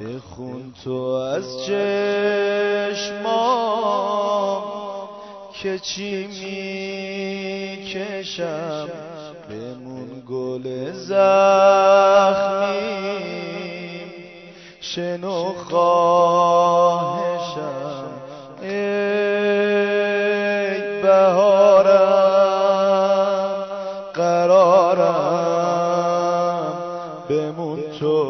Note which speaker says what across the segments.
Speaker 1: بخون تو از چشمام که چی میکشم، بمون گل زخمیم، شنو خواهشم ای بهارم، قرارم بمون تو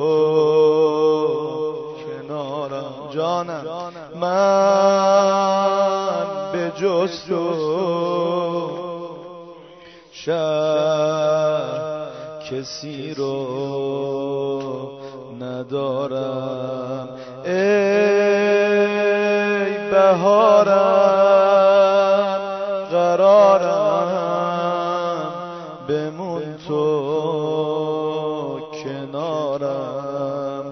Speaker 1: کنارم. جانم من به جز تو کسی رو ندارم. ای بهارم، قرارم بمون تو کنارم.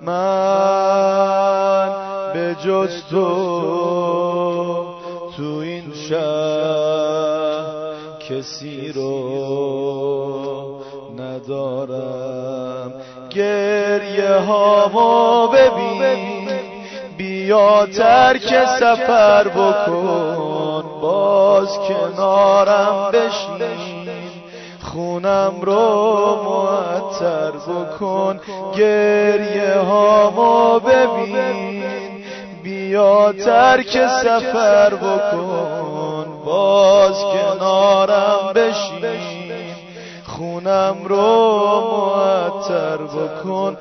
Speaker 1: من به جز تو این شهر کسی رو ندارم. گریه هامو ببین، بیا ترک سفر بکن، باز کنارم بشین، خونم رو معطر بکن. گریه هامو ببین، بیا ترک سفر بکن، باز کنارم بشین، خونم رو معطر بکن.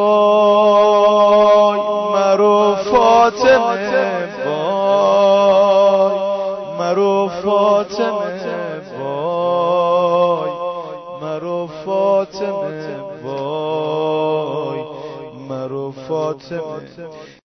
Speaker 1: وای مرو فاطمه، وای مرو فاطمه، وای مرو فاطمه، وای مرو فاطمه.